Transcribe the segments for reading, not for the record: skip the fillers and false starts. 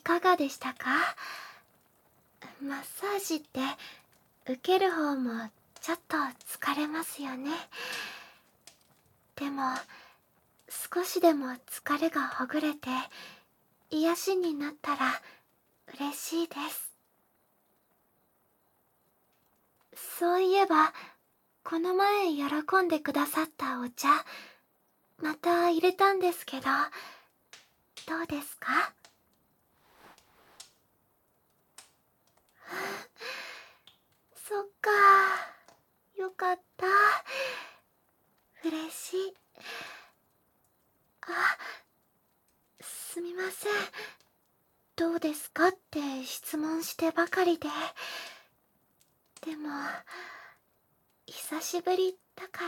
かがでしたか？マッサージって受ける方もちょっと疲れますよね。でも少しでも疲れがほぐれて癒しになったら嬉しいです。そういえばこの前喜んでくださったお茶、また入れたんですけど、どうですか？そっか、よかった。嬉しい。あ、すみません。どうですかって質問してばかりで。でも、久しぶりだから。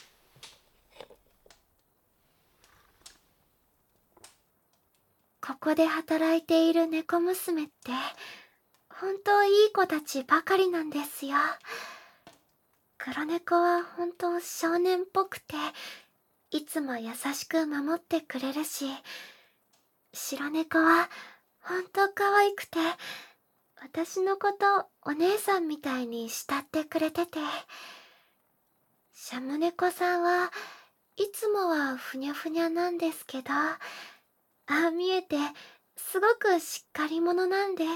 ここで働いている猫娘って、本当いい子たちばかりなんですよ。黒猫は本当少年っぽくて、いつも優しく守ってくれるし、白猫は本当可愛くて、私のことお姉さんみたいに慕ってくれてて、シャム猫さんはいつもはふにゃふにゃなんですけど、ああ見えてすごくしっかり者なんです。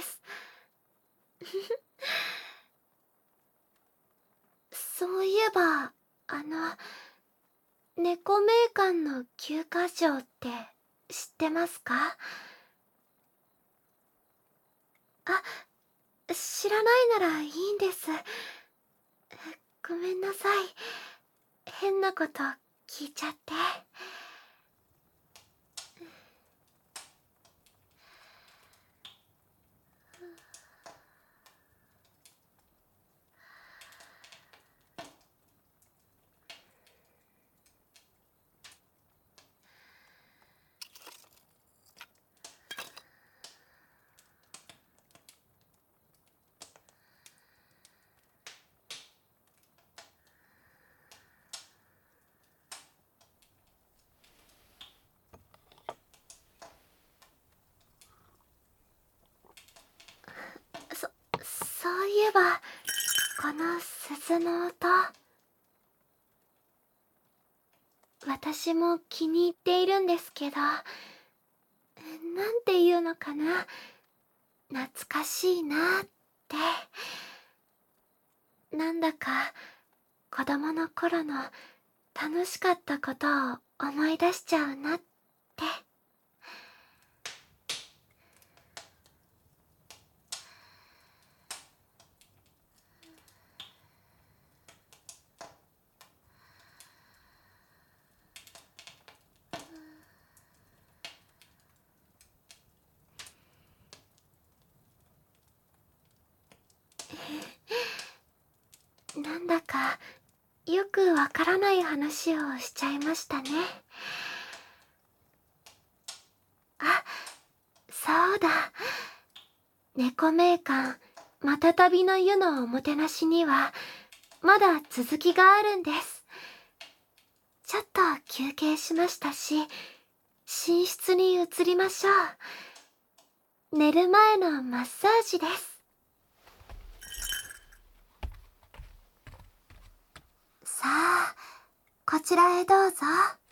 そういえば、猫名館の休暇賞って知ってますか？あ、知らないならいいんです。ごめんなさい。変なこと聞いちゃって。そういえば、この鈴の音、私も気に入っているんですけど、なんていうのかな、懐かしいなって、なんだか子供の頃の楽しかったことを思い出しちゃうなって。なんだかよくわからない話をしちゃいましたね。あ、そうだ。猫名館またたびの湯のおもてなしにはまだ続きがあるんです。ちょっと休憩しましたし、寝室に移りましょう。寝る前のマッサージです。さあ、こちらへどうぞ。